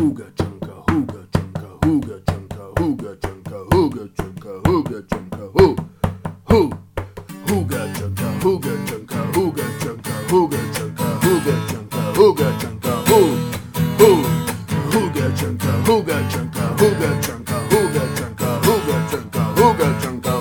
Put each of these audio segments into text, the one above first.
huga chunka huga chunka huga chunka huga chunka huga chunka huga chunka hu huga chunka huga chunka huga chunka huga chunka huga chunka huga chunka hu huga chunka huga chunka huga chunka huga chunka huga chunka huga chunka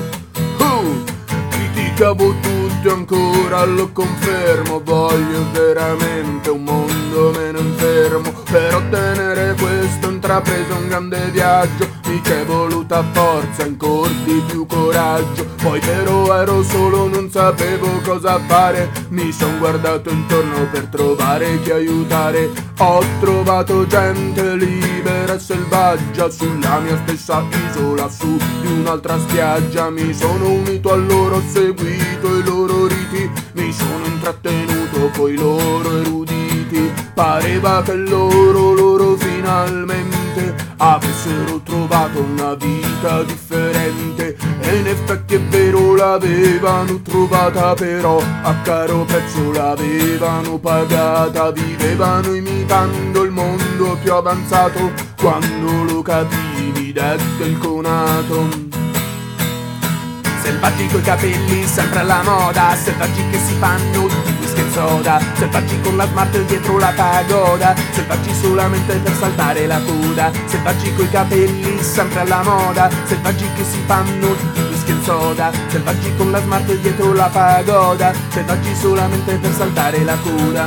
criticavo tutto ancora, lo confermo, voglio veramente un mondo meno infermo, per ottenere questo ho intrapreso un grande viaggio, mi c'è voluta forza, ancor di più coraggio, poi però ero solo, non sapevo cosa fare, mi son guardato intorno per trovare chi aiutare, ho trovato gente libera e selvaggia, sulla mia stessa isola, su di un'altra spiaggia, mi sono unito a loro, ho seguito i loro riti, mi sono intrattenuto coi loro eruditi, pareva che loro finalmente avessero trovato una vita differente, e in effetti è vero, l'avevano trovata, però a caro prezzo l'avevano pagata, vivevano imitando il mondo più avanzato, quando lo capivi detto il conato. Selvaggi coi capelli sempre alla moda, selvaggi che si fanno di whisky e soda, selvaggi con la smart dietro la pagoda, selvaggi solamente per saltare la coda, selvaggi coi capelli sempre alla moda, selvaggi che si fanno di whisky e soda, selvaggi con la smart dietro la pagoda, selvaggi solamente per saltare la coda.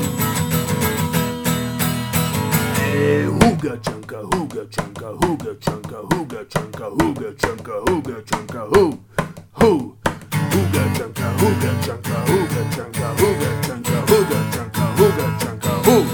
Huga chunka huga chunka huga chunka huga chunka huga chunka huga chunka huga chunka huga chunka huga chunka huga chunka huga chunka huga chunka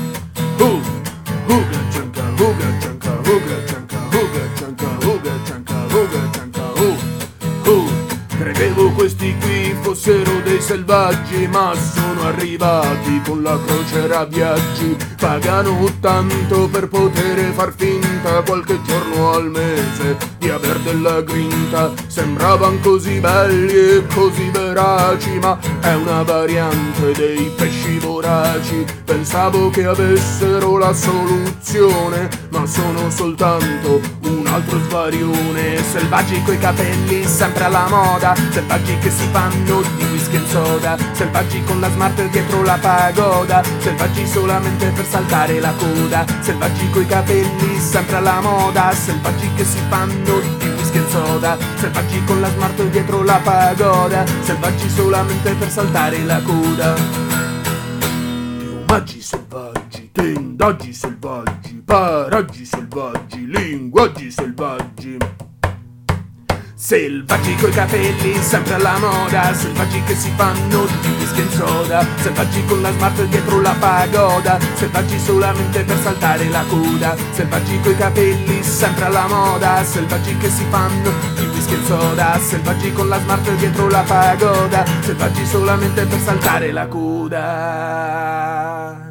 huga chunka huga chunka huga chunka huga chunka huga chunka huga chunka credevo questi qui fossero dei selvaggi, ma sono arrivati con la crociera viaggi, pagano tanto per poter far finta qualche giorno al mese di aver della grinta, sembravan così belli e così veraci, ma è una variante dei pesci voraci, pensavo che avessero la soluzione, ma sono soltanto un altro svarione. Selvaggi coi capelli sempre alla moda, selvaggi che si fanno di whisky e soda, selvaggi con la smart dietro la pagoda, selvaggi solamente per saltare la coda, selvaggi coi capelli sempre alla moda, selvaggi che si fanno di whisky e soda, selvaggi con la smart dietro la pagoda, selvaggi solamente per saltare la coda. Piumaggi selvaggi, tendaggi selvaggi, paraggi selvaggi, linguaggi selvaggi. Selvaggi coi capelli sempre alla moda, selvaggi che si fanno di whisky e soda, selvaggi con la smart dietro la pagoda, selvaggi solamente per saltare la coda, selvaggi coi capelli sempre alla moda, selvaggi che si fanno di whisky e soda, selvaggi con la smart dietro la pagoda, selvaggi solamente per saltare la coda.